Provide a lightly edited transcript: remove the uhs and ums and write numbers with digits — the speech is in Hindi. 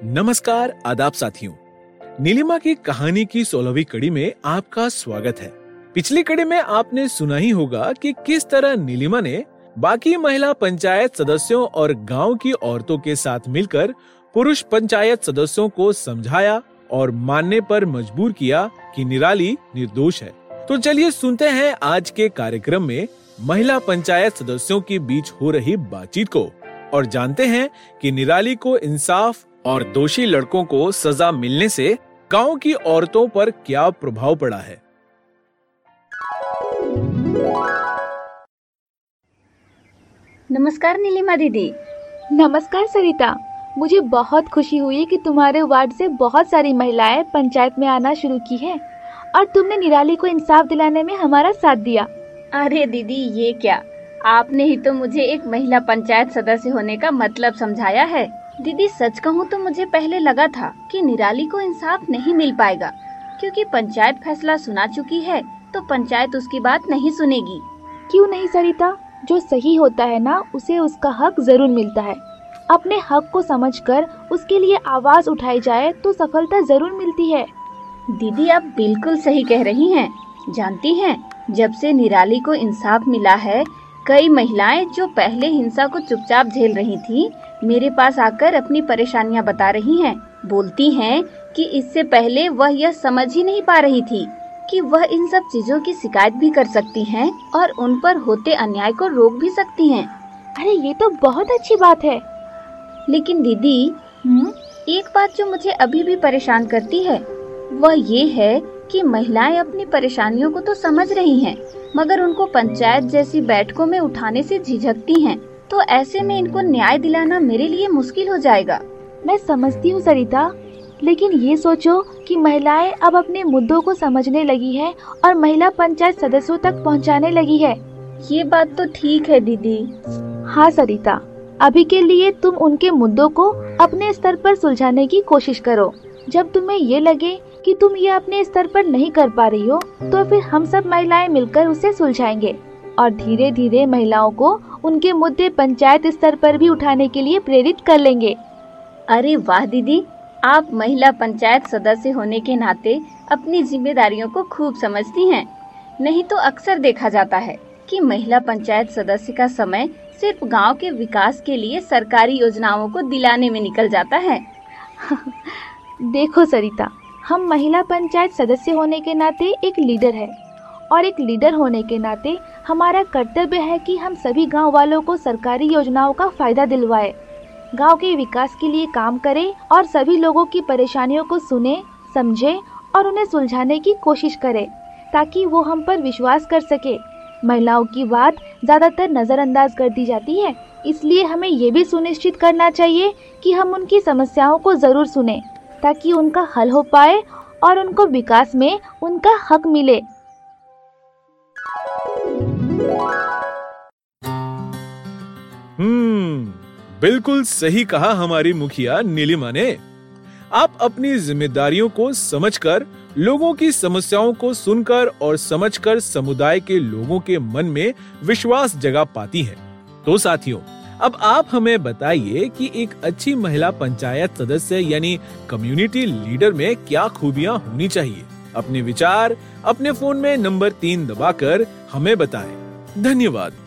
नमस्कार, आदाब साथियों। नीलिमा की कहानी की 16वीं कड़ी में आपका स्वागत है। पिछली कड़ी में आपने सुना ही होगा कि किस तरह नीलिमा ने बाकी महिला पंचायत सदस्यों और गांव की औरतों के साथ मिलकर पुरुष पंचायत सदस्यों को समझाया और मानने पर मजबूर किया कि निराली निर्दोष है। तो चलिए सुनते हैं आज के कार्यक्रम में महिला पंचायत सदस्यों के बीच हो रही बातचीत को और जानते हैं कि निराली को इंसाफ और दोषी लड़कों को सजा मिलने से गांव की औरतों पर क्या प्रभाव पड़ा है। नमस्कार नीलिमा दीदी। नमस्कार सरिता। मुझे बहुत खुशी हुई कि तुम्हारे वार्ड से बहुत सारी महिलाएं पंचायत में आना शुरू की है और तुमने निराली को इंसाफ दिलाने में हमारा साथ दिया। अरे दीदी, ये क्या, आपने ही तो मुझे एक महिला पंचायत सदस्य होने का मतलब समझाया है। दीदी सच कहूँ तो मुझे पहले लगा था कि निराली को इंसाफ नहीं मिल पाएगा, क्योंकि पंचायत फैसला सुना चुकी है तो पंचायत उसकी बात नहीं सुनेगी। क्यों नहीं सरिता, जो सही होता है ना उसे उसका हक जरूर मिलता है। अपने हक को समझकर उसके लिए आवाज उठाई जाए तो सफलता जरूर मिलती है। दीदी आप बिल्कुल सही कह रही हैं। जानती हैं, जब से निराली को इंसाफ मिला है, कई महिलाएं जो पहले हिंसा को चुपचाप झेल रही थी, मेरे पास आकर अपनी परेशानियां बता रही हैं। बोलती हैं कि इससे पहले वह यह समझ ही नहीं पा रही थी कि वह इन सब चीजों की शिकायत भी कर सकती हैं और उन पर होते अन्याय को रोक भी सकती हैं। अरे ये तो बहुत अच्छी बात है। लेकिन दीदी एक बात जो मुझे अभी भी परेशान करती है वह ये है कि महिलाएं अपनी परेशानियों को तो समझ रही हैं, मगर उनको पंचायत जैसी बैठकों में उठाने से झिझकती हैं। तो ऐसे में इनको न्याय दिलाना मेरे लिए मुश्किल हो जाएगा। मैं समझती हूँ सरिता, लेकिन ये सोचो कि महिलाएं अब अपने मुद्दों को समझने लगी है और महिला पंचायत सदस्यों तक पहुँचाने लगी है। ये बात तो ठीक है दीदी। हाँ सरिता, अभी के लिए तुम उनके मुद्दों को अपने स्तर पर सुलझाने की कोशिश करो। जब तुम्हें ये लगे कि तुम ये अपने स्तर पर नहीं कर पा रही हो, तो फिर हम सब महिलाएं मिलकर उसे सुलझाएंगे और धीरे धीरे महिलाओं को उनके मुद्दे पंचायत स्तर पर भी उठाने के लिए प्रेरित कर लेंगे। अरे वाह दीदी, आप महिला पंचायत सदस्य होने के नाते अपनी जिम्मेदारियों को खूब समझती हैं। नहीं तो अक्सर देखा जाता है कि महिला पंचायत सदस्य का समय सिर्फ गांव के विकास के लिए सरकारी योजनाओं को दिलाने में निकल जाता है। देखो सरिता, हम महिला पंचायत सदस्य होने के नाते एक लीडर है और एक लीडर होने के नाते हमारा कर्तव्य है कि हम सभी गांव वालों को सरकारी योजनाओं का फायदा दिलवाए, गांव के विकास के लिए काम करें और सभी लोगों की परेशानियों को सुने, समझे और उन्हें सुलझाने की कोशिश करें, ताकि वो हम पर विश्वास कर सके। महिलाओं की बात ज्यादातर नजरअंदाज कर दी जाती है, इसलिए हमें ये भी सुनिश्चित करना चाहिए कि हम उनकी समस्याओं को जरूर सुने, ताकि उनका हल हो पाए और उनको विकास में उनका हक मिले। बिल्कुल सही कहा हमारी मुखिया नीलिमा ने। आप अपनी जिम्मेदारियों को समझकर, लोगों की समस्याओं को सुनकर और समझकर समुदाय के लोगों के मन में विश्वास जगा पाती हैं। तो साथियों, अब आप हमें बताइए कि एक अच्छी महिला पंचायत सदस्य यानी कम्युनिटी लीडर में क्या खूबियां होनी चाहिए। अपने विचार अपने फोन में नंबर 3 दबाकर हमें बताएं। धन्यवाद।